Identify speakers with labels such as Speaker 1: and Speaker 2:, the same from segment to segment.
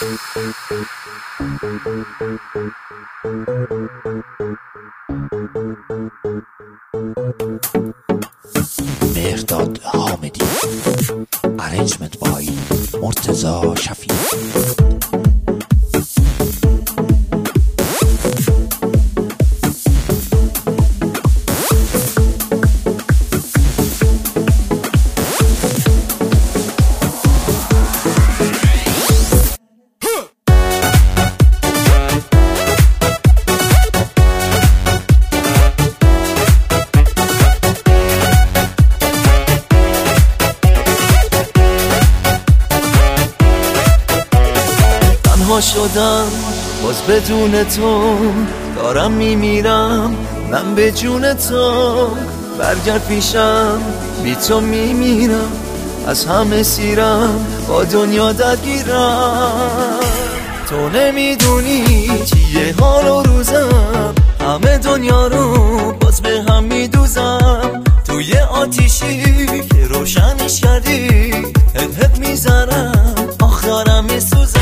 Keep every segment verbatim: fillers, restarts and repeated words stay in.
Speaker 1: مهرداد حامدی، ارنجمنت بای مرتضی شفیع.
Speaker 2: شدم باز بدون تو، دارم میمیرم من به جون تو. برگرد پیشم بی تو میمیرم، از همه سیرم با دنیا درگیرم. تو نمیدونی چیه حال و روزم، همه دنیا رو باز به هم میدوزم. توی آتیشی که روشنش کردی، هد هد میزنم آخ دارم میسوزم.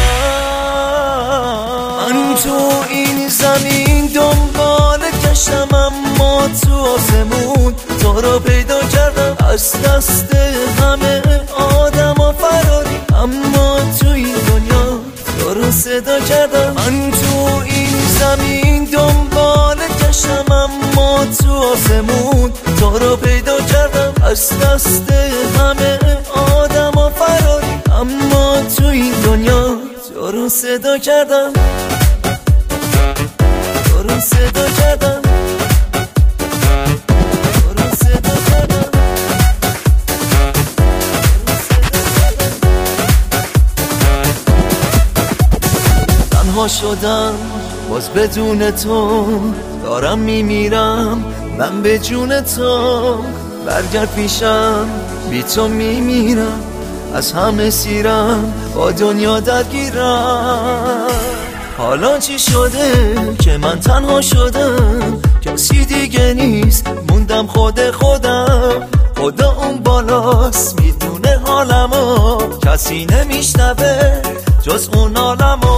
Speaker 2: من تو این زمین دنبال گشتم، اما تو آسمون تو رو پیدا کردم. از دست همه آدم ها فراری، اما تو این دنیا تو رو صدا کردم. من تو این زمین دنبال گشتم، اما تو آسمون تو رو پیدا کردم. از دست همه آدم ها فراری، اما تو این دنیا تو رو صدا کردم. تو رو صدا کردم. تو رو صدا کردم. تنها شدم باز بدون تو، دارم میمیرم من به جون تو. برگرد پیشم بی تو میمیرم، از همه سیرم با دنیا درگیرم. حالا چی شده که من تنها شدم، کسی دیگه نیست موندم خود خودم. خدا اون بالاست میدونه حالمو، کسی نمیشنوه جز اون عالمو.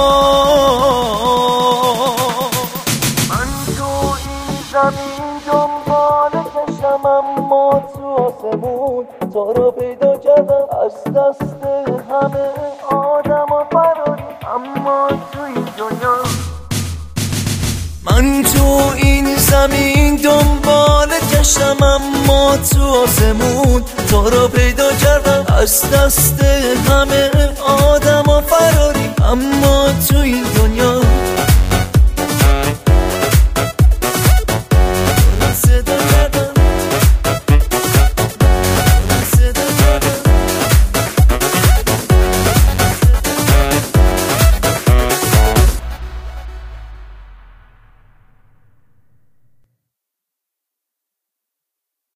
Speaker 2: من تو این زمین دنبال گشتم، اما تو آسمون تو رو پیدا کردم. از دست همه آدم ها فراری، اما تو این دنیا. من تو این زمین دنبال گشتم، اما تو آسمون تو رو پیدا کردم. از دست همه آدم ها فراری، اما تو این دنیا.